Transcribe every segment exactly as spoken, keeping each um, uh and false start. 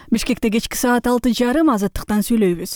Бишкекте кечки саат алты жарым азаттыктан сүйлөйбүз.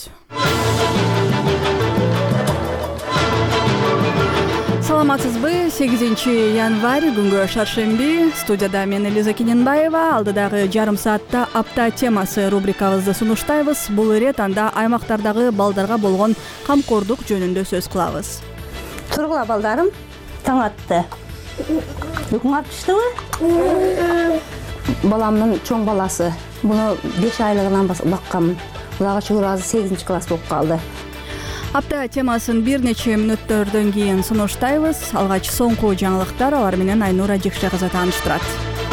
Саламатсызбы? сегизинчи январь күнгө шаршемби. Студияда мен Элиза Кененбаева. Алдыдагы жарым саатта апта темасы рубрикабызды сунуштайбыз. Бул ирет анда аймактардагы балдарга болгон камкордук жөнүндө сөз кылабыз. Тургула балдарым, таң атты. Үйкүң ап түштүбү? Баламдын чоң баласы. Буну беш айлыгынан баккам. Буга чыгыр азыр сегизинчи класс болуп калды. Апта темасын бир нече мүнөттөрдөн кийин сунуштайбыз. Алгач соңку жаңылыктар, алар менен Айнура Жекше кызы тааныштырат.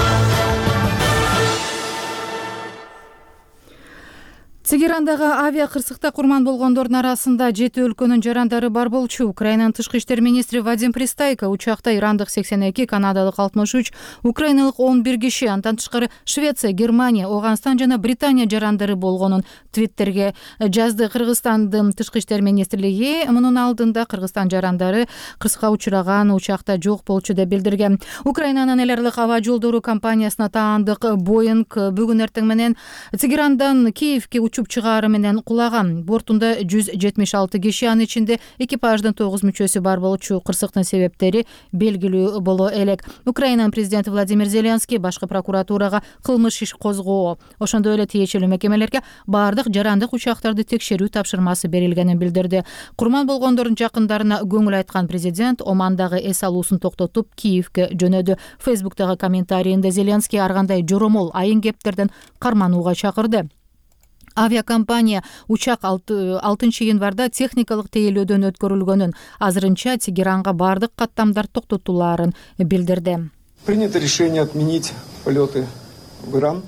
Тегерандагы авиа кырсыкта курман болгондордун арасында жети өлкөнүн жарандары бар болчу. Украинанын тышкы иштер министри Вадим Пристайко учакта ирандык сексен эки, канадалык алтымыш үч, украиналык он бир киши, андан тышкары Швеция, Германия, Оганстан жана Британия жарандары болгонун твиттерге жазды. Кыргызстандын тышкы иштер министрлиги мунун алдында Кыргызстан жарандары кырсыкка учураган учакта жок болчу деп билдирген. Украинанын эл аралык аба жолдору компаниясына таандык Boeing бүгүн эртең менен Тегерандан Киевке учуп чыгаары менен кулаган. Бортунда жүз жетимиш алты киши, анын ичинде экипаждын тогуз мүчөсү бар болчу. Кырсыктын себептери белгилүү боло элек. Украинанын президенти Владимир Зеленский башкы прокуратурага кылмыш иш козгоо, ошондой эле тиешелүү мекемелерге баардык жарандык учактарды текшерүү тапшырмасы берилгенин билдирди. Курман болгондордун жакындарына көңүл айткан президент Омандагы эс алуусун токтотуп Киевке жөнөдү. Фейсбуктагы комментарийинде Зеленский ар кандай жоромол айын кептерден карманууга чакырды. Авиакомпания учак алтынчы январда техникалык тейлөөдөн өткөрүлгөнүн, азырынча Тегеранга баардык каттамдар токтотулаарын билдирди. Принято решение отменить полеты в Иран.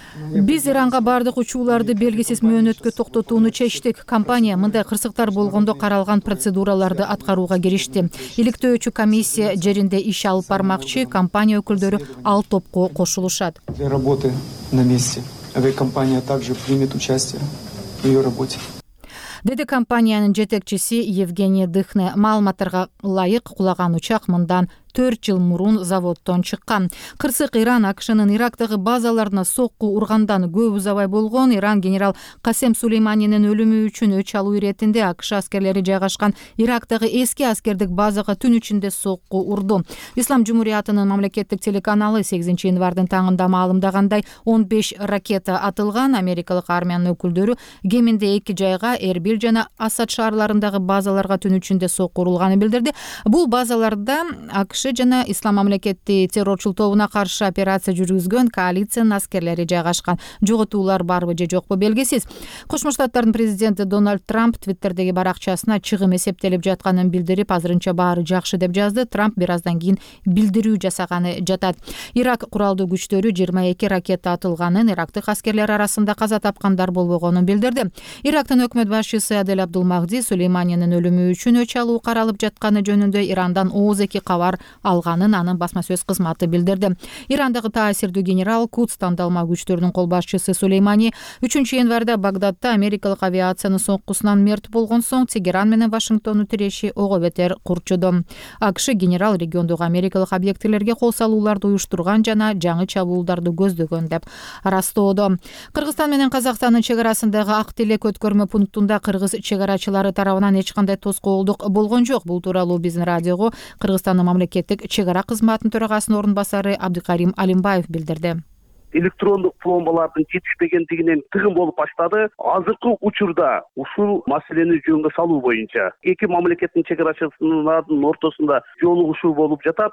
Биз Иранга баардык учууларды белгисиз мөөнөткө токтотууну чечтик. Компания мындай кырсыктар болгондо каралган процедураларды аткарууга киришти. Иликтөөчү комиссия жеринде иш алып бармакчы, компания өкүлдөрү ал топко кошулушат. Для работы на месте авиакомпания также примет участие в ее работе. Деди компаниянын жетекчиси Евгений Дыхне. Маалыматтарга ылайык кулаган учак мындан төрт жыл мурун заводдон чыккан. Кырсык Иран АКШнын Ирактагы базаларына сокку ургандан көп узабай болгон. Иран генерал Касем Сулейманинин өлүмү үчүн өч алуу иретинде АКШ аскерлери жайгашкан Ирактагы эски аскердик базага түн ичинде сокку урду. Ислам Жумуриятынын мамлекеттик телеканалы сегизинчи январдын таңында маалымдагандай он беш ракета атылган. Америкалык армиянын өкүлдөрү кеминде эки жайга Эрбил жана Асад шаарларындагы базаларга түн ичинде сокку урулганын билдирди. Бул базаларда АКШ жана Ислам мамлекети террорчул тобуна каршы операция жүргүзгөн коалициянын аскерлери жайгашкан. Жоготуулар барбы же жокпу белгисиз. Кошмо Штаттардын президенти Дональд Трамп твиттердеги баракчасына чыгым эсептелип жатканын билдирип, азырынча баары жакшы деп жазды. Трамп бир аздан кийин билдирүү жасаганы жатат. Ирак куралдуу күчтөрү жыйырма эки ракета атылганын, ирактык аскерлер арасында каза тапкандар болбогонун билдирди. Ирактын өкмөт башчысы Адель Абдулмахди Сулейманинин өлүмү үчүн өч алуу каралып жатканы жөнүндө Ирандан ооз эки кабар алганын анын басма сөз кызматы билдирди. Ирандагы таасирдүү генерал Кудс тандалма күчтөрүнүн кол башчысы Сулеймани үчүнчү январда Багдадда америкалык авиациянын соккусунан мерт болгон соң Тегеран менен Вашингтондун тиреши ого бетер курчуду. АКШ генерал региондогу америкалык объектилерге кол салууларды уюштурган жана жаңы чабуулдарды көздөгөн деп ырастоодо. Кыргызстан менен Казакстандын чек арасындагы Ак Телек өткөрмө пунктунда кыргыз чек арачылары тарабынан эч кандай тоскоолдук болгон жок. Бул тууралуу биздин радиого Кыргызстандын мамлекеттик чек ара кызматынын төрагасынын орун басары Абдыкарим Алимбаев билдирди. Электрондук пломбалардын жетишпегендигинен тыгын болуп баштады. Азыркы учурда ушул маселени жөнгө салуу боюнча эки мамлекеттин чек арачыларынын ортосунда жолугушуу болуп жатат.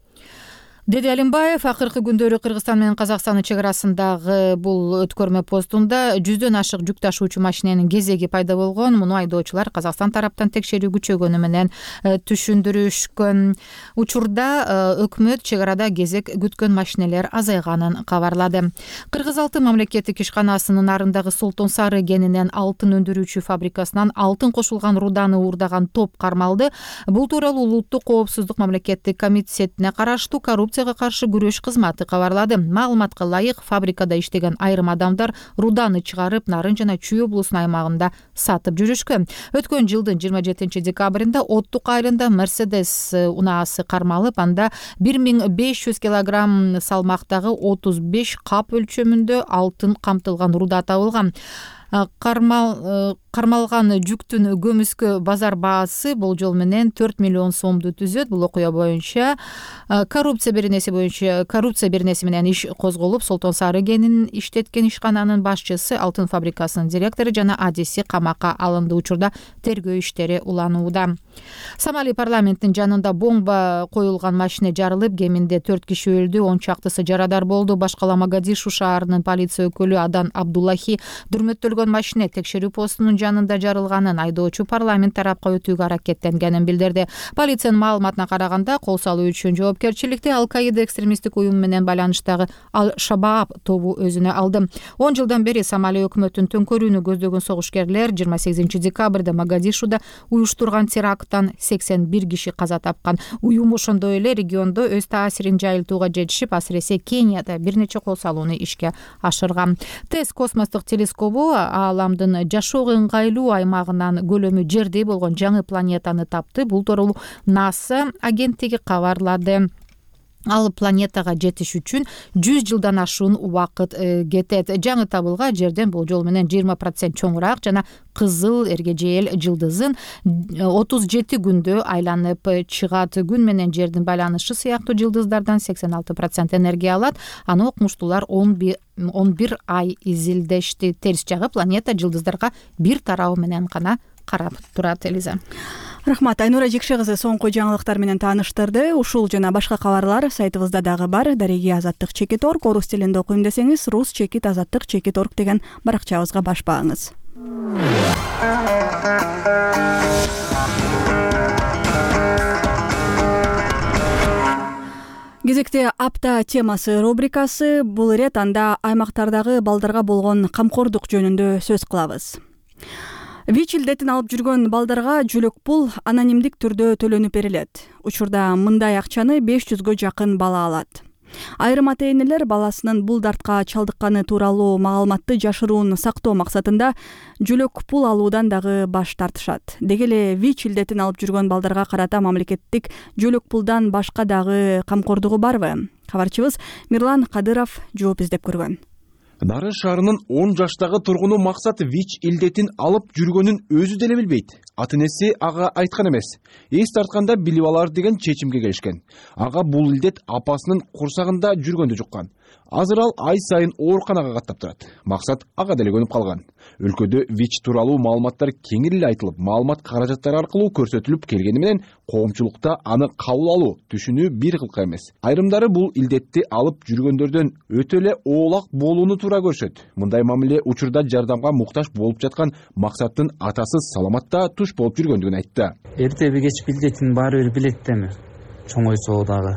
Деди Алимбаев, акыркы күндөрү Кыргызстан менен Казакстандын чек арасындагы бул өткөрмө постунда жүздөн ашык жүк ташуучу машиненин кезеги пайда болгон. Муну айдоочулар Казакстан тараптан текшерүү күчөгөнү менен түшүндүрүшкөн. Учурда өкмөт чек арада кезек күткөн машинелер азайганын кабарлады. Кыргыз алтын мамлекеттик ишканасынын нарындагы Солтон Сары кенинен алтын өндүрүүчү фабрикасынан алтын кошулган руданы уурдаган топ кармалды. Бул тууралуу улуттук коопсуздук мамлекеттик комитетине караштуу коррупция коррупцияга каршы күрөш кызматы кабарлады. Маалыматка ылайык, фабрикада иштеген айрым адамдар руданы чыгарып, Нарын жана Чүй облусунун аймагында сатып жүрүшкөн. Өткөн жылдын жыйырма жетинчи декабрында Оттук айылында Мерседес унаасы кармалып, анда бир миң беш жүз килограмм салмактагы отуз беш кап өлчөмүндө алтын камтылган руда табылган. Кармал кармалган жүктүн көмүскө базар баасы болжол менен төрт миллион сомду түзөт. Бул окуя боюнча коррупция беренеси боюнча коррупция беренеси менен иш козголуп, Солтон Сарыгенин иштеткен ишкананын башчысы, алтын фабрикасынын директору жана адиси камакка алынды. Учурда тергөө иштери уланууда. Сомали парламенттин жанында бомба коюлган машина жарылып, кеминде төрт киши өлдү, он чактысы жарадар болду. Башкала Могадишу шаарынын полиция өкүлү Адан Абдуллахи дүрмөттөлгөн машина текшерүү постунун жанында жарылганын, айдоочу парламент тарапка өтүүгө аракеттенгенин билдирди. Полициянын маалыматына караганда, кол салуу үчүн жоопкерчиликти Ал-Каида экстремисттик уюму менен байланыштагы Ал-Шабааб тобу өзүнө алды. он жылдан бери Сомали өкмөтүнүн төңкөрүүнү көздөгөн согушкерлер жыйырма сегизинчи декабрда Могадишуда уюштурган теракттан сексен бир киши каза тапкан. Уюм ошондой эле региондо өз таасирин жайылтууга жетишип, асыресе Кенияда бир нече кол салууну ишке ашырган. ТЭСС космостук телескобу ааламдын жашоого ыңгайлуу аймагынан көлөмү жердей болгон жаңы планетаны тапты. Бул тууралуу НАСА агенттиги кабарлады. Ал планетага жетиш үчүн жүз жылдан ашуун убакыт кетет. Жаңы табылган жерден болжол менен жыйырма процент чоңураак жана кызыл эргежейэл жылдызын отуз жети күндө айланып чыгат. Күн менен жердин байланышы сыяктуу жылдыздардан сексен алты процент энергия алат. Аны окумуштуулар он бир ай изилдешти. Терс жагы планета жылдыздарга бир тарабы менен гана карап турат. Элиза. Рахмат, Айнура Жекше кызы соңку жаңылыктар менен тааныштырды. Ушул жана башка кабарлар сайтыбызда дагы бар. Дареги азаттык чекит орг, орус тилинде окуйм десеңиз, рус чекит азаттык чекит орг деген баракчабызга баш бааңыз. Кезекте апта темасы рубрикасы. Бул ирет анда аймактардагы балдарга болгон камкордук жөнүндө сөз кылабыз. ВИЧ илдетин алып жүргөн балдарга жүлөк пул анонимдик түрдө төлөнүп берилет. Учурда мындай акчаны беш жүзгө жакын бала алат. Айрым ата-энелер баласынын бул дартка чалдыкканы тууралуу маалыматты жашыруун сактоо максатында жүлөк пул алуудан дагы баш тартышат. Деги эле ВИЧ илдетин алып жүргөн балдарга карата мамлекеттик жүлөк пулдан башка дагы камкордугу барбы? Кабарчыбыз Мирлан Кадыров жооп издеп көргөн. Нарын шаарынын он жаштагы тургуну максат ВИЧ илдетин алып жүргөнүн өзү деле билбейт. Ата-энеси ага айткан эмес. Эс тартканда билип алар деген чечимге келишкен. Ага бул илдет апасынын курсагында жүргөндө жуккан. Азыр ал ай сайын ооруканага каттап турат. Максат ага деле көнүп калган. Өлкөдө ВИЧ тууралуу маалыматтар кеңири эле айтылып, маалымат каражаттары аркылуу көрсөтүлүп келгени менен коомчулукта аны кабыл алуу, түшүнүү бир кылка эмес. Айрымдары бул илдетти алып жүргөндөрдөн өтө эле оолак болууну туура көрүшөт. Мындай мамиле учурда жардамга муктаж болуп жаткан Максаттын атасы Саламатта туш болуп жүргөндүгүн айтты. Эртеби кеч билдетин баары бир билет деми. Чоңойсоо дагы.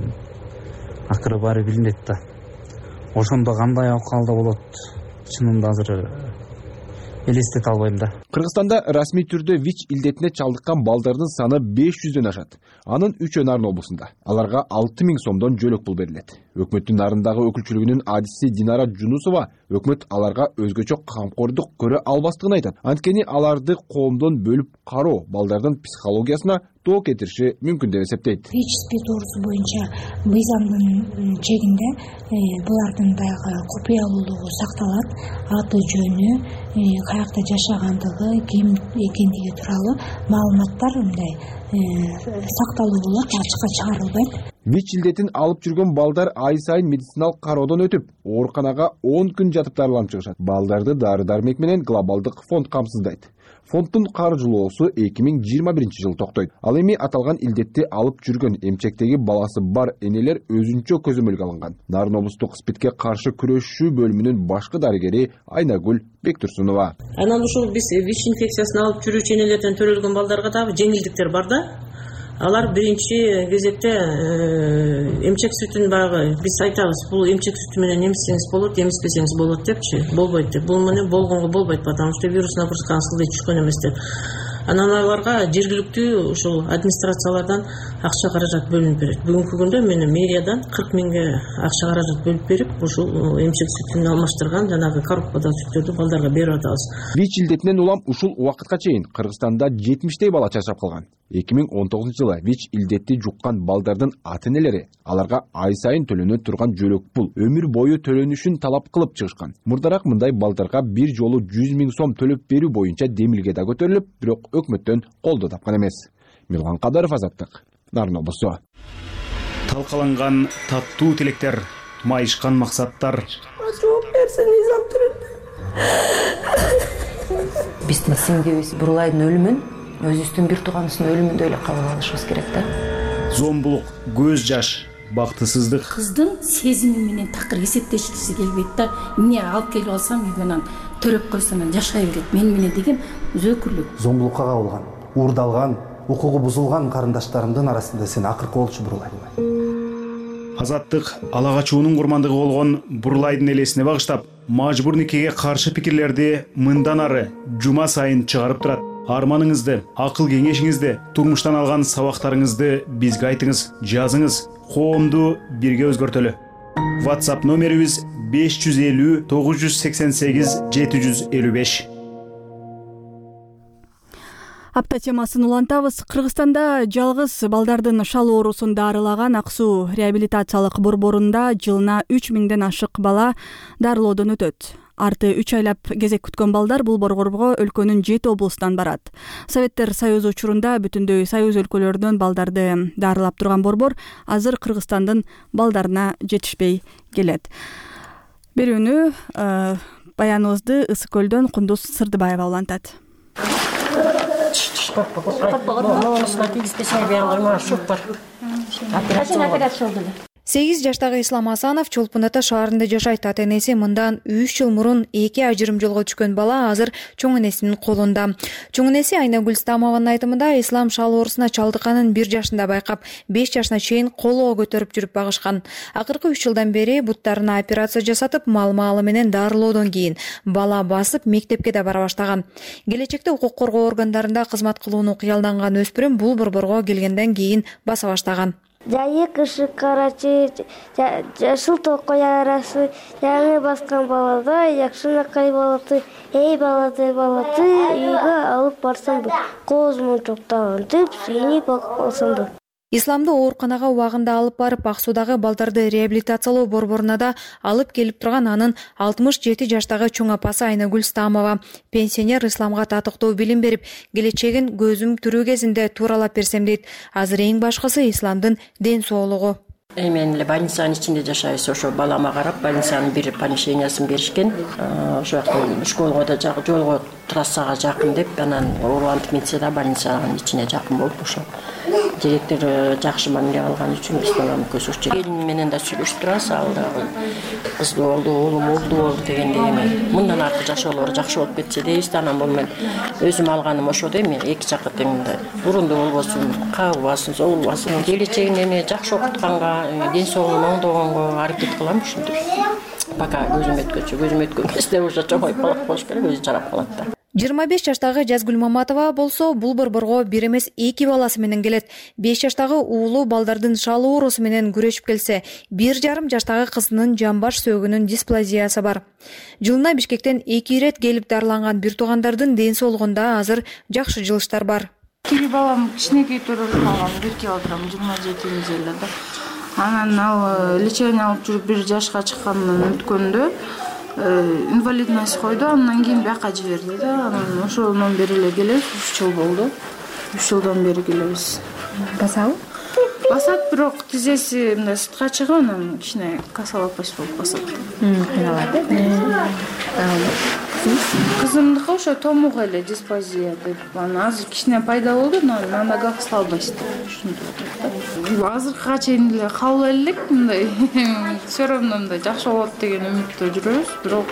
Акыры баары билинет да. Ошондо кандай акалда болот? Чынында азыр элестете албайм да. Кыргызстанда расмий түрдө ВИЧ илдетине чалдыккан балдардын саны беш жүздөн ашат. Анын үчөө Нарын облусунда. Аларга алты миң сомдон жөлөк пул берилет. Өкмөттүн Нарындагы өкүлчүлүгүнүн адиси Динара Жунусова өкмөт аларга өзгөчө камкордук көрө албастыгын айтат. Анткени аларды коомдон бөлүп кароо балдардын психологиясына тоо кетириши мүмкүн деп эсептейт. ВИЧ туурусу боюнча мыйзамдын чегинде булардын дагы купуялуулугу сакталат. Аты жөнү, каякта жашагандыгы, ким экендиги тууралуу маалыматтар мындай сакталуу болот, ачыкка чыгарылбайт. ВИЧ илдетин алып жүргөн балдар ай сайын медициналык кароодон өтүп, ооруканага он күн жатып дарыланып чыгышат. Балдарды дары-дармек менен глобалдык фонд камсыздайт. Фонддун каржылоосу эки миң жыйырма биринчи жылы токтойт. Ал эми аталган илдетти алып жүргөн эмчектеги баласы бар энелер өзүнчө көзөмөлгө алынган. Нарын облустук СПИДке каршы күрөшүү бөлүмүнүн башкы дарыгери Айнагүл Бектурсунова. Анан ушул биз ВИЧ инфекциясын алып жүрүүчү энелерден төрөлгөн балдарга дагы жеңилдиктер бар да. Алар биринчи кезекте эмчек сүтүн багы биз айтабыз, бул эмчек сүтү менен эмизсеңиз болот, эмизбесеңиз болот депчи, болбойт деп. Бул менен болгонго болбойт, потому что вирус нагрузка сылдый түшкөн эмес деп. Анан аларга жергиликтүү ушул администрациялардан акча каражат бөлүнүп берет. Бүгүнкү күндө мен мэриядан кырк миңге акча каражат бөлүп берип, ушул эмчек сүтүн алмаштырган жанагы коробкадагы сүттөрдү балдарга берип атабыз. ВИЧ илдетинен улам ушул убакытка чейин Кыргызстанда жетимиштей бала чачырап калган. эки миң он тогузунчу жылы ВИЧ илдетти жуккан балдардын ата-энелери аларга ай сайын төлөнө турган жөлөк пул өмүр бою төлөнүшүн талап кылып чыгышкан. Мурдараак мындай балдарга бир жолу жүз миң сом төлөп берүү боюнча демилге да көтөрүлүп, бирок өкмөттөн колдоо тапкан эмес. Милган Кадаров, Азаттык, Нарын облусу. Талкаланган таттуу тилектер, майышкан максаттар. Биздин сиңдибиз Бурлайдын өлүмүн өзүбүздүн бир тууганыбыздын өлүмүндөй эле кабыл алышыбыз керек да. Зомбулук, көз жаш, бактысыздык. Кыздын сезими менен такыр эсептешкиси келбейт да. Эмне алып келип алсам үйгөнөн төрөп койсом жашай берет. Мен менен деген өзөкүрлүк. Зомбулукка кабылган, уурдалган, укугу бузулган карындаштарымдын арасында сен акыркы болчу Бурлай. Азаттык ала качуунун курмандыгы болгон Бурлайдын элесине багыштап, мажбур никеге каршы пикирлерди мындан ары жума сайын чыгарып турат. Арманыңызды, акыл кеңешиңизди, турмуштан алган сабактарыңызды бизге айтыңыз, жазыңыз, коомду бирге өзгөртөлү. WhatsApp номерибиз беш жүз элүү тогуз жүз сексен сегиз жети жүз элүү беш. Апта темасын улантабыз. Кыргызстанда жалгыз балдардын шал оорусун дарылаган Ак Суу реабилитациялык борборунда жылына үч миңден ашык бала дарылоодон өтөт. Арты үч айлап кезек күткөн балдар бул борборго өлкөнүн жети облустан барат. Советтер Союзу учурунда бүтүндөй Союз өлкөлөрүнөн балдарды дарылап турган борбор азыр Кыргызстандын балдарына жетишпей келет. Берүүнү баяныбызды Ысык көлдөн Кундуз Сырдыбаева улантат. сегиз жаштагы Ислам Асанов Чолпон Ата шаарында жашайт. Ата-энеси мындан үч жыл мурун эки ажырым жолго түшкөн бала азыр чоң энесинин колунда. Чоң энеси Айнагүл Стамованын айтымында Ислам шал оорусуна чалдыкканын бир жашында байкап, беш жашына чейин колоо көтөрүп жүрүп багышкан. Акыркы үч жылдан бери буттарына операция жасатып, мал-маалы менен дарылоодон кийин бала басып мектепке да бара баштаган. Келечекте укук коргоо органдарында кызмат кылууну кыялданган өспүрүм бул борборго келгенден кийин баса баштаган. Жайык, ышык, карачы, жашыл токой арасы, жаңы баскан балада, жакшынакай балаты, эй балаты, балаты, үйгө алып барсам, кооз мончоктогон деп, сүйүнүп алсам да. Исламды ооруканага убагында алып барып, Ак Суудагы балдарды реабилитациялоо борборуна да алып келип турган анын алтымыш жети жаштагы чоң апасы Айнагүл Стамова. Пенсионер Исламга татыктуу билим берип, келечегин көзүм түрүү кезинде тууралап берсем дейт. Азыр эң башкысы Исламдын ден соолугу. Мен эле больницанын ичинде жашайбыз. Ошо балама карап, больницанын бир помещениясын беришкен. Ошо жакта школго да жолго трассага жакын деп, анан оорулантып кетсе да больницанын ичине жакын болуп ошо директор жакшы мамиле алган үчүн биз баланы көзөкчү. Келин менен да сүйлөшүп турабыз, ал дагы кыз болду, уулум болду болду дегенде эми мындан аркы жашоолор жакшы болуп кетсе дейбиз да, анан болмок. Өзүм алганым ошо да эми эки жакка тең бурунду болбосун, кабыбасын, соолубасын, келечегин эми жакшы окутканга, ден соолугун оңдогонго аракет кылам ушинтип. Пока көзүм өткөнчө, көзүм өткөн кезде уже чоңоюп калат болуш керек, өзү жарап калат да. жыйырма беш жаштагы Жазгүл Маматова болсо бул борборго бир эмес эки баласы менен келет. беш жаштагы уулу балдардын шал оорусу менен күрөшүп келсе, бир жарым жаштагы кызынын жамбаш сөөгүнүн дисплазиясы бар. Жылына Бишкектен эки ирет келип дарыланган бир туугандардын ден соолугунда азыр жакшы жылыштар бар. Кири балам кичинекей төрөлүп калган, бир килограмм жыйырма жети нежелерде. Анан ал лечение алып жүрүп бир жашка чыккандан өткөндө инвалидность койду, андан кийин бияка жиберди да. Анан ошондон бери эле келебиз, үч жыл болду. үч жылдан бери келебиз. Басабы? Басат, бирок тизеси мындай сыртка чыгып, анан кичине косолапость болуп басат. Кыйналат да. Кызымдыкы ошо томук эле дисплазия деп, анан азыр кичине пайда болду, но на ногах слабость деп ушинтип атат. Азыркыга чейин эле кабыл элек мындай все равно мындай жакшы болот деген үмүттө жүрөбүз, бирок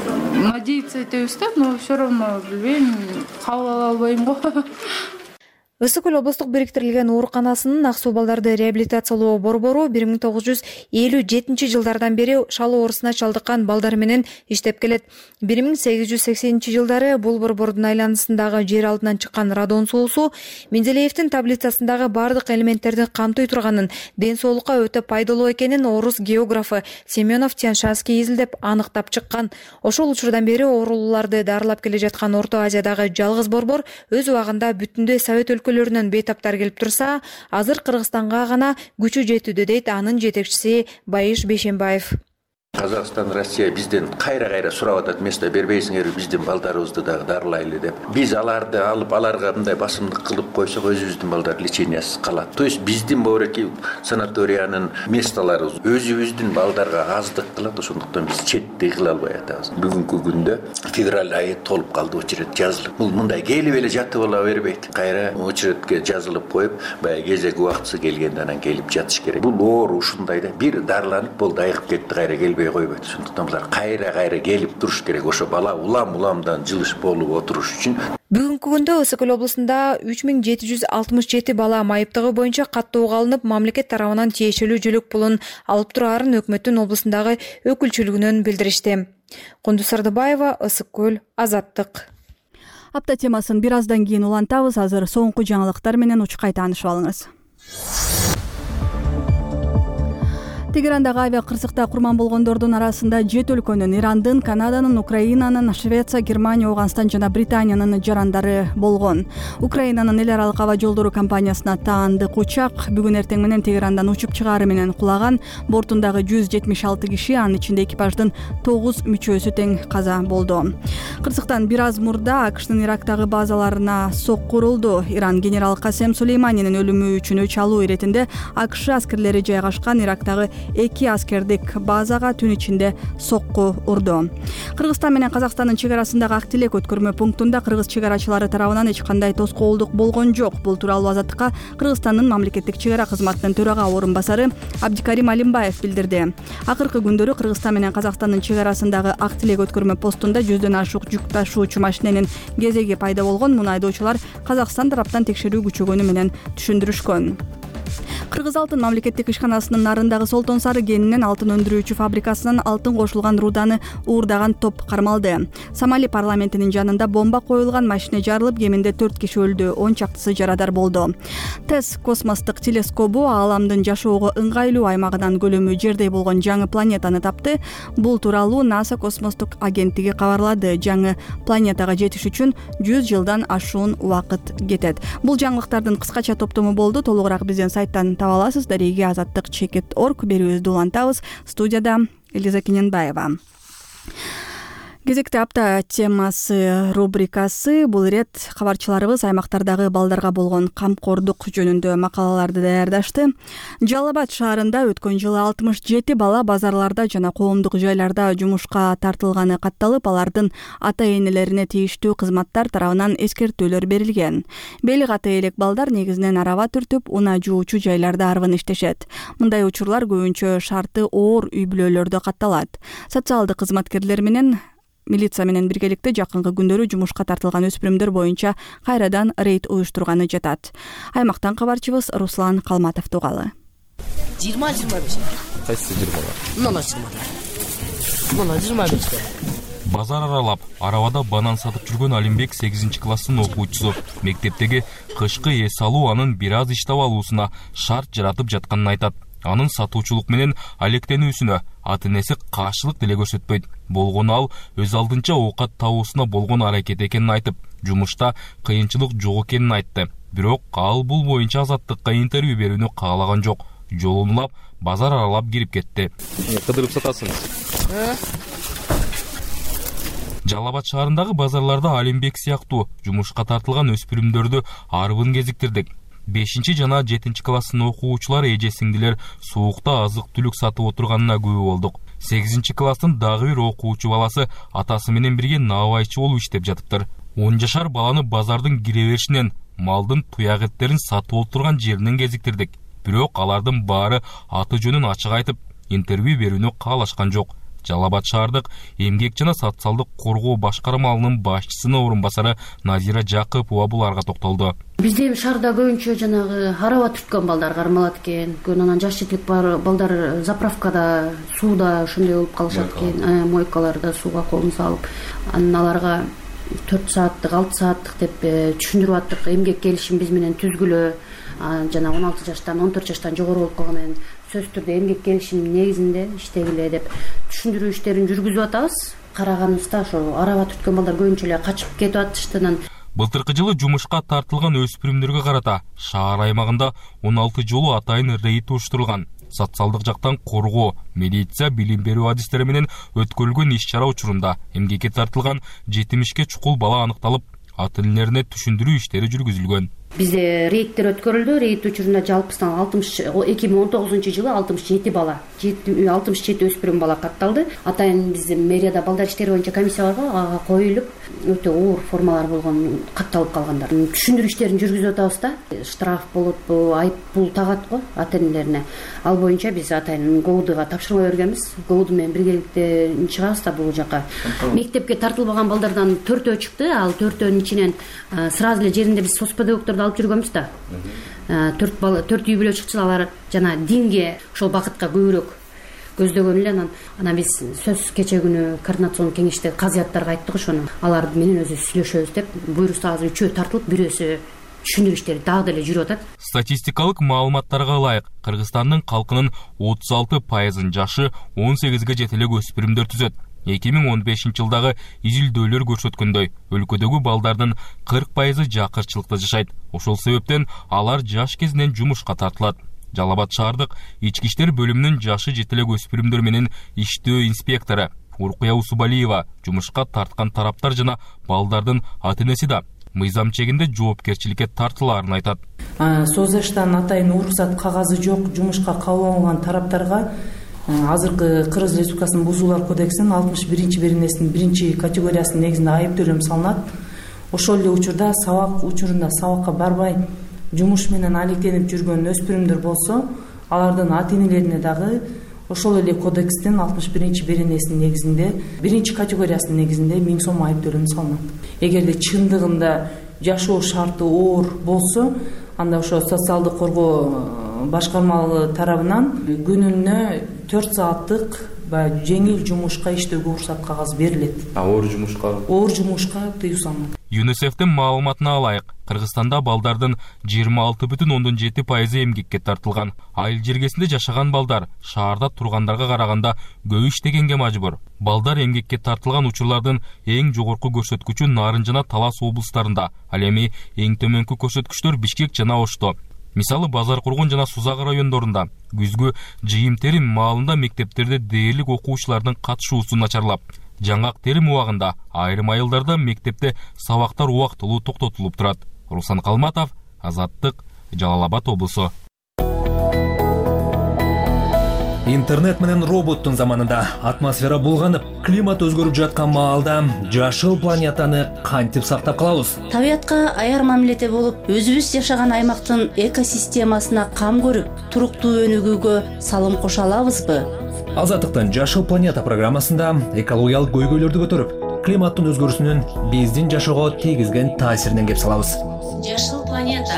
надеяться этебиз да, но все равно билбейм, кабыл ала албайм го. Ысык көл облустук бириктирилген ооруканасынын ак суу балдарды реабилитациялоо борбору бир миң тогуз жүз элүү жетинчи жылдардан бери шал оорусуна чалдыккан балдар менен иштеп келет. бир миң сегиз жүз сексенинчи жылдары бул борбордун айланасындагы жер алдынан чыккан радон суусу Менделеевдин таблицасындагы бардык элементтерди камтый турганын, ден соолукка өтө пайдалуу экенин орус географы Семенов Тяншанский изилдеп аныктап чыккан. Ошол учурдан бери оорулууларды дарылап келе жаткан Орто Азиядагы жалгыз борбор өз убагында бүтүндөй Совет өлкөлөрүнөн бейтаптар келип турса, азыр Кыргызстанга гана күчү жетүүдө, дейт анын жетекчиси Байыш Бейшенбаев. Қазақстан, Россия бизден кайра-кайра сурап атат, место бербейсиңер, биздин балдарыбызды дагы дарылайлы деп. Биз аларды алып, аларга мындай басымдык кылып койсок, өзүбүздүн балдар лечениясыз калат. То есть биздин бореки санаториянын местолору өзүбүздүн балдарга аздык кылат, ошондуктан биз четти кыла албай атабыз. Бүгүнкү күндө февраль айы толуп калды, очерет жазылып. Бул мындай келип эле жатып ала бербейт. Кайра очеретке жазылып коюп, баягы кезек убактысы келгенде анан келип жатыш керек. Бул оору ушундай да, бир дарыланып болду, айыгып кетти, кайра келбей койбойт. Ошондуктан булар кайра-кайра келип туруш керек. Ошо бала улам-уламдан жылыш болуп отуруш үчүн. Бүгүнкү күндө Ысык көл облусунда үч миң жети жүз алтымыш жети бала майыптыгы боюнча каттоого алынып, мамлекет тарабынан тиешелүү жүлүк пулун алып турарын өкмөттүн облусундагы өкүлчүлүгүнөн билдиришти. Кундуз Сардыбаева, Ысык көл, Азаттык. Апта темасын бир аздан кийин улантабыз. Азыр соңку жаңылыктар менен учкай таанышып алыңыз. Тегерандагы авиа кырсыкта курман болгондордун арасында жети өлкөнүн, Ирандын, Канаданын, Украинанын, Швеция, Германия, Оганстан жана Британиянын жарандары болгон. Украинанын эл аралык аба жолдору компаниясына таандык учак бүгүн эртең менен Тегерандан учуп чыгаары менен кулаган. Бортундагы жүз жетимиш алты киши, анын ичинде экипаждын тогуз мүчөсү тең каза болду. Кырсыктан бир аз мурда АКШнын Ирактагы базаларына сокку урулду. Иран генерал Касем Сулейманинин өлүмү үчүн өч алуу иретинде АКШ аскерлери жайгашкан Ирактагы эки аскердик базага түн ичинде сокку урду. Кыргызстан менен Казакстандын чек арасындагы ак тилек өткөрмө пунктунда кыргыз чек арачылары тарабынан эч кандай тоскоолдук болгон жок. Бул тууралуу Азаттыкка Кыргызстандын мамлекеттик чек ара кызматынын төрага орун басары Абдикарим Алимбаев билдирди. Акыркы күндөрү Кыргызстан менен Казакстандын чек арасындагы ак тилек өткөрмө постунда жүздөн ашык жүк ташуучу машиненин кезеги пайда болгон. Муну айдоочулар Казакстан тараптан текшерүү күчөгөнү менен түшүндүрүшкөн. Кыргыз алтын мамлекеттик ишканасынын нарындагы Солтон Сары кенинен алтын өндүрүүчү фабрикасынан алтын кошулган руданы уурдаган топ кармалды. Сомали парламентинин жанында бомба коюлган, машина жарылып, кеминде төрт киши өлдү, он чактысы жарадар болду. ТЭСС космостук телескобу Ааламдын жашоого ыңгайлуу аймагынан көлөмү жердей болгон жаңы планетаны тапты. Бул тууралуу НАСА космостук агенттиги кабарлады. Жаңы планетага жетиш үчүн жүз жылдан ашуун убакыт кетет. Бул жаңылыктардын кыскача топтому болду. Толугураак бизден сайттан таба аласыз. Дареги Азаттык чекит точка орг берүүбүздү улантабыз. Студияда Элиза Кененбаева. Кезекте апта темасы рубрикасы. Бул ирет кабарчыларыбыз аймактардагы балдарга болгон камкордук жөнүндө макалаларды даярдашты. Жалал Абад шаарында өткөн жылы алтымыш жети бала базарларда жана коомдук жайларда жумушка тартылганы катталып, алардын ата-энелерине тийиштүү кызматтар тарабынан эскертүүлөр берилген. Бели каты элек балдар негизинен араба түртүп, унаа жуучу жайларда арбын иштешет. Мындай учурлар көбүнчө шарты оор үй бүлөлөрдө катталат. Социалдык кызматкерлер менен милиция менен биргеликте жакынкы күндөрү жумушка тартылган өспүрүмдөр боюнча кайрадан рейд уюштурганы жатат. Аймактан кабарчыбыз Руслан Калматов тугалы. жыйырма жыйырма беш. Кайсы жыйырмалар? Мына жыйырмалар. Мына жыйырма беш. Базар аралап, арабада банан сатып жүргөн Алимбек сегизинчи класстын окуучусу. Мектептеги кышкы эс алуу анын бир аз иштеп алуусуна шарт жаратып жатканын айтат. Анын сатуучулук менен алектенүүсүнө ата-энеси каршылык деле көрсөтпөйт. Болгону ал өз алдынча оокат табуусуна болгон аракет экенин айтып, жумушта кыйынчылык жок экенин айтты. Бирок ал бул боюнча Азаттыкка интервью берүүнү каалаган жок. Жолун улап, базар аралап кирип кетти. Кыдырып сатасыңыз? Жалал Абад шаарындагы базарларда Алимбек сыяктуу жумушка тартылган өспүрүмдөрдү арбын кезиктирдик. бешинчи жана жетинчи класстын окуучулар эже-сиңдилер суукта азык-түлүк сатып отурганына күбө болдук. сегизинчи класстын дагы бир окуучу баласы атасы менен бирге наабайчы болуп иштеп жатыптыр. он жашар баланы базардын кире беришинен малдын туяк эттерин сатып отурган жеринен кезиктирдик. Бирок алардын баары аты жөнүн ачык айтып, интервью берүүнү каалашкан жок. Жалал Абад шаардык эмгек жана социалдык коргоо башкармалынын башчысынын орун басары Назира Жакыпова буларга токтолду. Бизде шаарда көбүнчө жанагы араба түрткөн балдар кармалат экен. Анан жаш жетилик балдар заправкада, сууда ошондой болуп калышат экен. Мойкаларда сууга колун салып, анан аларга төрт сааттык, алты сааттык деп түшүндүрүп аттык. Эмгек келишим биз менен түзгүлө. Жана он алты жаштан он төрт жаштан жогору болуп калгандан сөзсүз түрдө эмгек келишим негизинде иштегиле деп түшүндүрүү иштерин жүргүзүп атабыз. Караганыбызда ошо араба түрткөн балдар көбүнчө эле качып кетип атышты. Былтыркы жылы жумушка тартылган өспүрүмдөргө карата шаар аймагында он алты жолу атайын рейд уюштурулган. Социалдык жактан коргоо, милиция, билим берүү адистери менен өткөрүлгөн иш-чара учурунда эмгекке тартылган жетимишке чукул бала аныкталып, ата-энелерине түшүндүрүү иштери жүргүзүлгөн. Бизде рейдтер өткөрүлдү. Рейд учурунда жалпысынан алтымыш эки миң он тогузунчу жылы алтымыш жети бала, алтымыш жети өспүрүм бала катталды. Атайын биздин мэрияда балдар иштери боюнча комиссия барга, ага коюлуп, өтө оор формалар болгон катталып калгандар. Түшүндүрүү иштерин жүргүзүп атабыз да. Штраф болот, айып пул тагат го ата-энелерине. Ал боюнча биз атайын ГОУДга тапшырма бергенбиз. ГОУД менен биргеликте чыгабыз да бул жака. Мектепке тартылбаган балдардан төртөө чыкты. Ал төртөөнүн ичинен сразу эле жеринде биз соцпедагогдорду алып жүргөнбүз да. Төрт бала, төрт үй бүлө чыкчу, алар жана динге, ошол багытка көбүрөөк көздөгөн эле. Анан анан биз сөз кече күнү координациондук кеңеште казыяттарга айттык ошону. Алар менен өзү сүйлөшөбүз деп буйрукса азыр үчөө тартылып, бирөөсү түшүндүрүү иштери дагы деле жүрүп атат. Статистикалык маалыматтарга ылайык, Кыргызстандын калкынын отуз алты пайызын жашы он сегизге жетелек өспүрүмдөр түзөт. эки миң он бешинчи жылдагы изилдөөлөр көрсөткөндөй, өлкөдөгү балдардын кырк пайызы жакырчылыкта жашайт. Ошол себептен алар жаш кезинен жумушка тартылат. Жалал Абад шаардык ички иштер бөлүмүнүн жашы жетелек өспүрүмдөр менен иштөө инспектору Уркуя Усубалиева жумушка тарткан тараптар жана балдардын ата-энеси да мыйзам чегинде жоопкерчиликке тартылаарын айтат. СОЗШтан атайын уруксат кагазы жок жумушка кабыл алынган тараптарга азыркы Кыргыз Республикасынын Бузуулар кодексинин алтымыш биринчи беренесинин биринчи категориясынын негизинде айып төлөм салынат. Ошол эле учурда сабак учурунда сабакка барбай жумуш менен алектенип жүргөн өспүрүмдөр болсо, алардын ата-энелерине дагы ошол эле кодекстин алтымыш биринчи беренесинин негизинде биринчи категориясынын негизинде миң сом айып төлөм салынат. Эгерде чындыгында жашоо шарты оор болсо, анда ошо социалдык коргоо башкармалыгы тарабынан күнүнө төрт сааттык жеңил жумушка иштөөгө уруксат кагаз берилет. А оор жумушка? Оор жумушка тыюу салынат. ЮНИСЕФтин маалыматына ылайык, Кыргызстанда балдардын жыйырма алты бүтүн ондон жети пайызы эмгекке тартылган. Айыл жергесинде жашаган балдар шаарда тургандарга караганда көп иштегенге мажбур. Балдар эмгекке тартылган учурлардын эң жогорку көрсөткүчү Нарын жана Талас облустарында, ал эми эң төмөнкү көрсөткүчтөр Бишкек жана Ошто. Мисалы Базар Кургон жана Сузак райондорунда күзгү жыйым терим маалында мектептерде дээрлик окуучулардын катышуусу начарлап, жаңак терим убагында айрым айылдарда мектепте сабактар убактылуу токтотулуп турат. Руслан Калматов, Азаттык, Жалал Абад облусу. Интернет менен роботтун заманында атмосфера булганып, климат өзгөрүп жаткан маалда жашыл планетаны кантип сактап калабыз? Табиятка аяр мамиледе болуп, өзүбүз жашаган аймактын экосистемасына кам көрүп, туруктуу өнүгүүгө салым кошо алабызбы? Азаттыктын Жашыл планета программасында экологиялык көйгөйлөрдү көтөрүп, климаттын өзгөрүүсүнүн биздин жашоого тийгизген таасиринен кеп салабыз. Жашыл планета.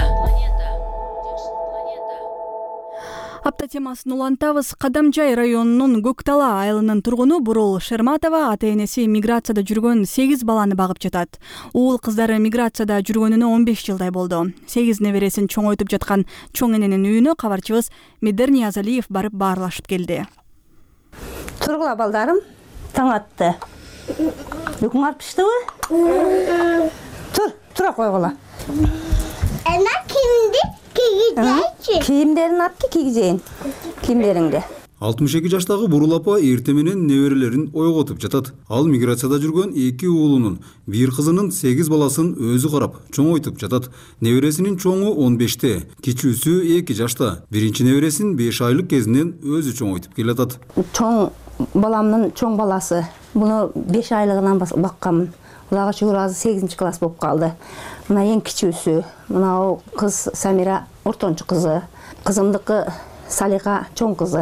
Апта темасын улантабыз. Кадамжай районунун Көктала айылынын тургуну Бурул Шерматова ата-энеси миграцияда жүргөн сегиз баланы багып жатат. Уул кыздары миграцияда жүргөнүнө он беш жылдай болду. сегиз небересин чоңойтуп жаткан чоң эненин үйүнө кабарчыбыз Медер Ниязалиев барып баарлашып келди. Тургула балдарым, таң атты. Үйкүң алып пиштиби? Тур, тура койгула. Ана кимди кийгизейчи? Кийимдерин алып кийгизейин. Кийимдериңди. алтымыш эки жаштагы Бурул апа эрте менен неберелерин ойготуп жатат. Ал миграцияда жүргөн эки уулунун, бир кызынын сегиз баласын өзү карап, чоңойтуп жатат. Небересинин чоңу он беште, кичүүсү эки жашта. Биринчи небересин беш айлык кезинен өзү чоңойтуп келатат. Чоң баламдын чоң баласы. Буну беш айлыгынан бакканмын. Улага шүгүр азыр сегизинчи класс болуп калды. Мына эң кичүүсү, мына кыз Самира ортончу кызы, кызымдыкы Салиха чоң кызы.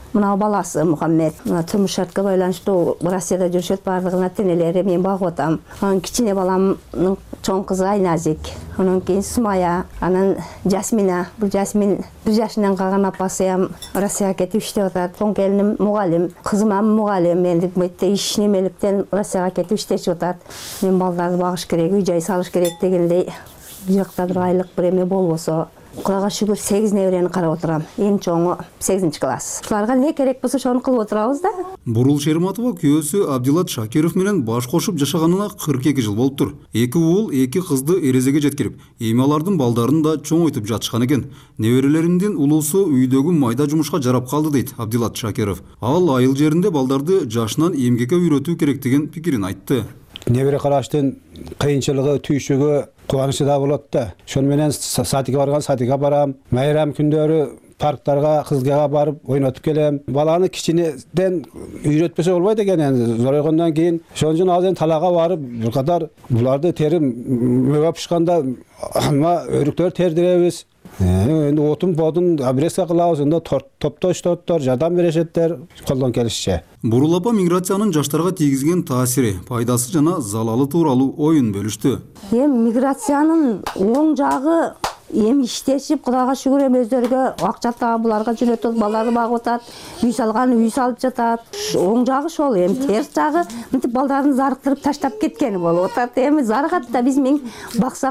мына баласы Мухаммед мына турмуш шартка байланыштуу Россияда жүрүшөт, бардыгына тенелери мен багып атам. Анан кичине баламдын чоң кызы Айназик, анан кийин Сумая, анан Жасмина. Бул Жасмин бир жашынан калган апасыям Россияга кетип иштеп атат. Чоң келиним мугалим, кызым ам мугалим. Менди мөйтө иш немеликтен Россияга кетип иштешип атат. Мен балдарды багыш керек, үй жай салыш керек дегендей жакта бир айлык бир эме болбосо, Кудайга шүгүр сегиз неберени карап отурам. Эң чоңу сегизинчи класс. Буларга не керек болсо ошону кылып отурабыз да. Бурул Шерматова күйөөсү Абдилат Шакиров менен баш кошуп жашаганына кырк эки жыл болуптур. Эки уул эки кызды эрезеге жеткирип, эми алардын балдарын да чоңойтуп жатышкан экен. Неберелеринин улуусу үйдөгү майда жумушка жарап калды дейт Абдилат Шакиров. Ал айыл жеринде балдарды жашынан эмгекке үйрөтүү керек деген пикирин айтты. Небере караштын кыйынчылыгы, түйшүгү, кубанычы да болот да. Ошону менен садикке барган садикке барам. Майрам күндөрү парктарга, кызгага барып ойнотуп келем. Баланы кичинеден үйрөтпөсө болбойт экен, энди зоройгондон кийин. Ошон үчүн азыр талаага барып, бир катар буларды терим мөбө пышканда ама өрүктөр тердиребиз. Эми отун бодун обрезка кылабыз, онда топтоштоттор, жардам беришеттер колдон келишче. Бурул апа миграциянын жаштарга тийгизген таасири, пайдасы жана залалы тууралуу оюн бөлүштү. Эми миграциянын оң жагы эми иштешип, Кудайга шүгүр эми өздөрүгө акча таап, буларга жөнөтүп, балдарды багып атат, үй салган үй салып жатат. Оң жагы ошол, эми терс жагы мынтип балдарын зарыктырып таштап кеткени болуп атат. Эми зарыгат да биз миң баксак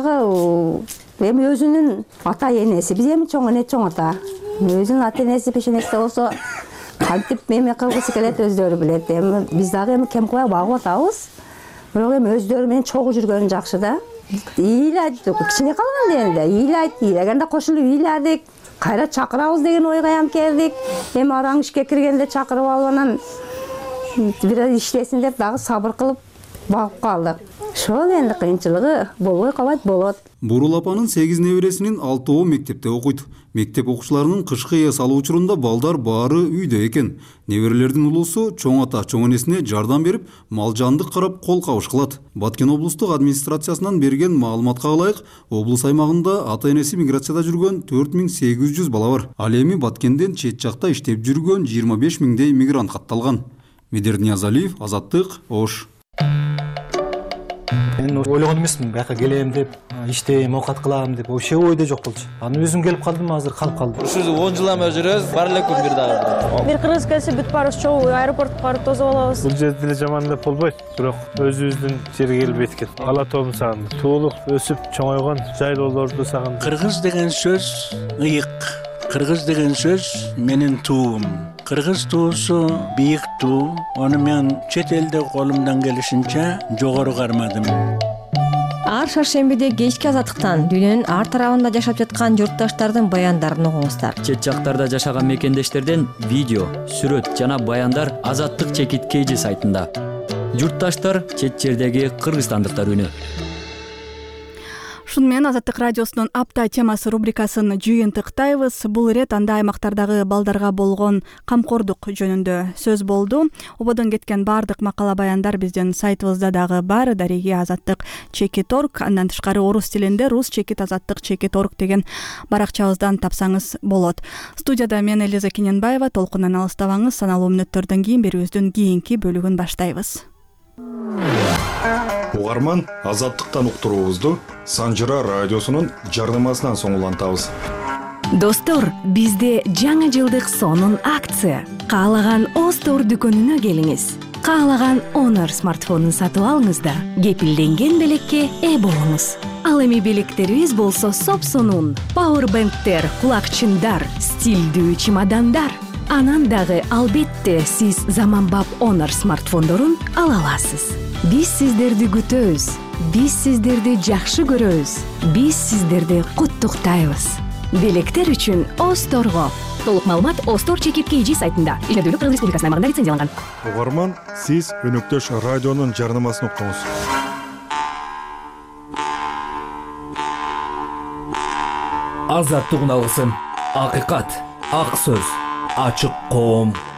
дагы эми өзүнүн ата энеси, биз эми чоң эне чоң ата. Өзүнүн ата энеси пешенесте болсо кантип эме кылгысы келет өздөрү билет. Эми биз дагы эми кем кылбай багып атабыз. Бирок эми өздөрү менен чогуу жүргөнү жакшы да. Ыйлайт, кичине калган дегенде ыйлайт, ыйлаганда кошулуп ыйладык. Кайра чакырабыз деген ойго ям келдик. Эми араң ишке киргенде чакырып алып анан бир иштесин деп дагы сабыр кылып багып калдык. Ошол энди кыйынчылыгы болбой калбайт, болот. Бурул апанын сегиз небересинин алтоо мектепте окуйт. Мектеп окуучуларынын кышкы эс алуу учурунда балдар баары үйдө экен. Неберелердин улуусу чоң ата, чоң энесине жардам берип, мал жандык карап кол кабыш кылат. Баткен облустук администрациясынан берген маалыматка ылайык, облус аймагында ата энеси миграцияда жүргөн төрт миң сегиз жүз бала бар. Ал эми Баткенден чет жакта иштеп жүргөн жыйырма беш миңдей мигрант катталган. Медерниязалиев, Азаттык, Ош. Мен ойлогон эмесмин, бияка келем деп, иштейм, оокат кылам деп, вообще ойдо жок болчу. Анан өзүм келип калдым, азыр калып калдым. Ушул он жылдан бери жүрөбүз, бар эле күн бир дагы. Бир кыргыз келсе бүт барыбыз чогуу аэропортко барып тосуп алабыз. Бул жерде деле жаман деп болбойт, бирок өзүбүздүн жерге келип эткет. Ала тобун сагындым. Туулуп, өсүп, чоңойгон жайлоолорду сагындым. Кыргыз деген сөз ыйык. Кыргыз деген сөз менин туум. Кыргыз туусу бийик туу. Аны мен чет элде колумдан келишинче жогору кармадым. Ар шаршембиде кечки азаттыктан дүйнөнүн ар тарабында жашап жаткан журтташтардын баяндарын угуңуздар. Чет жактарда жашаган мекендештерден видео, сүрөт жана баяндар Азаттык чекит кейжи сайтында. Журтташтар чет жердеги кыргызстандыктар үнү. Шун менен Азаттык радиосунун апта темасы рубрикасын жыйынтыктайбыз. Бул ирет анда аймактардагы балдарга болгон камкордук жөнүндө сөз болду. Ободон кеткен бардык макала баяндар биздин сайтыбызда дагы бар. Дареги Азаттык чекит орг. Андан тышкары орус тилинде рус чекит азаттык чекит орг деген баракчабыздан тапсаңыз болот. Студияда мен Элиза Кененбаева. Толкундан алыстабаңыз. Саналуу мүнөттөрдөн кийин берүүбүздүн кийинки бөлүгүн баштайбыз. Угарман, Азаттыктан уктуруубузду Санжыра радиосунун жардамасынан соң улантабыз. Достор, бизде жаңы жылдык сонун акция. Каалаган Остор дүкөнүнө келиңиз. Каалаган Honor смартфонун сатып алыңыз да кепилденген белекке ээ болуңуз. Ал эми белектерибиз болсо сопсонун. Powerbanktер, кулакчындар, стилдүү чемодандар. Анан дагы албетте сиз заманбап Honor смартфондорун ала аласыз. Биз сиздерди күтөбүз. Биз сиздерди жакшы көрөбүз. Биз сиздерди куттуктайбыз. Белектер үчүн Осторго. Толук маалымат Остор чекит кейжи сайтында. Ишмердүүлүк Кыргыз Республикасынын аймагында лицензияланган. Угарман, сиз өнөктөш радионун жарнамасын уктуңуз. Азаттык алгысын. Акыйкат, ак сөз, ачык коом.